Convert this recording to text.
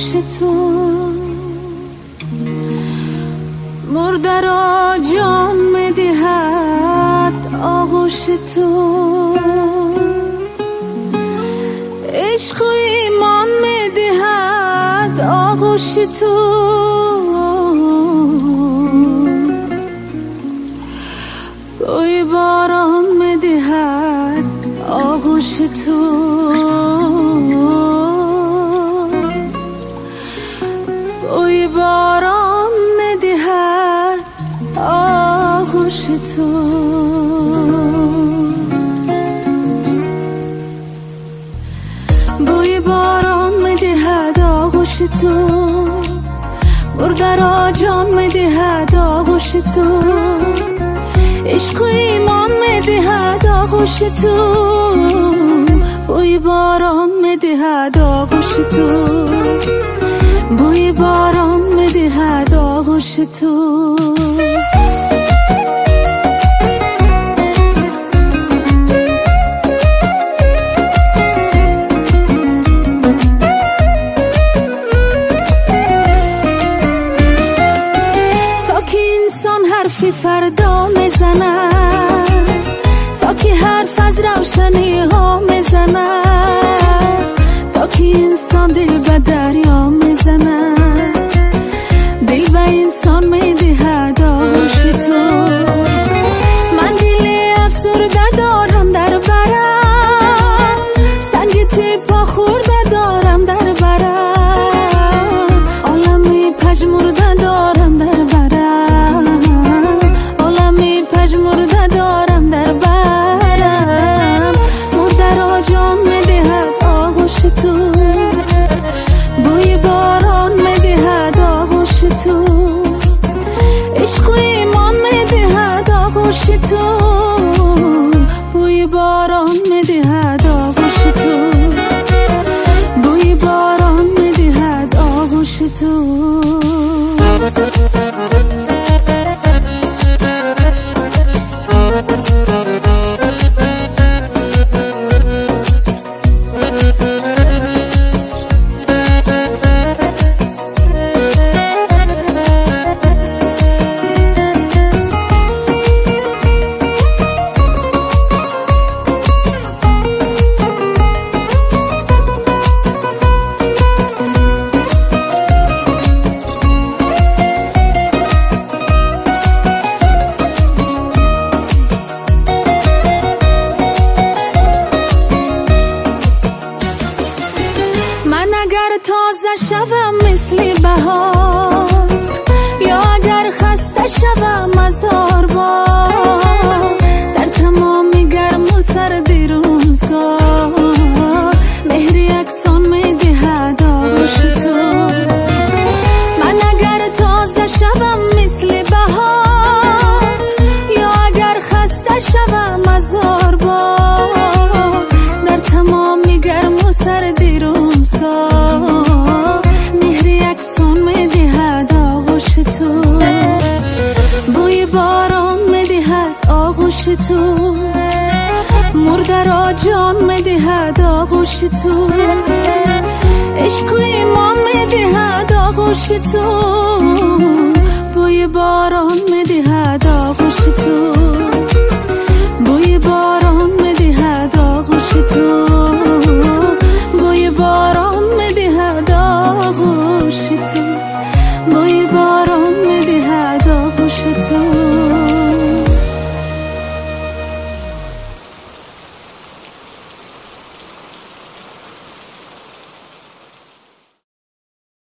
تو، مرده را جان میدهد آغوش تو، عشق و ایمان میدهد آغوش تو، بوی باران میدهد آغوش تو، بوی باران میدهد آغوش تو. بوی باران میدهد آغوش تو، مرده را جان میدهد آغوش تو، عشق و ایمان میدهد آغوش تو، بوی باران میدهد آغوش تو، بوی باران میدهد آغوش تو. تا که انسان حرفی فردا میزنه، تا که حرف از روشنی ها میزنه، تا که انسان دل به دریا میزنه، دل به انسان میدهد آغوش تو. من دل افسرده دارم در برم، سنگ توی پا خورده دارم در برم، عالمی پژمرده دارم در برم، عالمی پژمرده دارم در برم، مرده را جان میدهد آغوش تو، بوی باران میدهد آغوش تو، عشق و ایمان میدهد آغوش تو، بوی باران میدهد آغوش تو، بوی باران میدهد آغوش تو. من اگر تازه شوم مثل بهار، یا اگر خسته شوم از بار، در تمام گرم و سرد روزگار، مهر یکسان میدهد آغوش تو. من اگر تازه شوم مثل بهار، یا اگر خسته شوم از بار، در تمام گرم و سرد روزگار، مهر یکسان میدهد آغوش تو، بوی باران میدهد آغوش تو، مرده را جان میدهد آغوش تو، عشق و ایمان میدهد آغوش تو، بوی باران میدهد آغوش تو.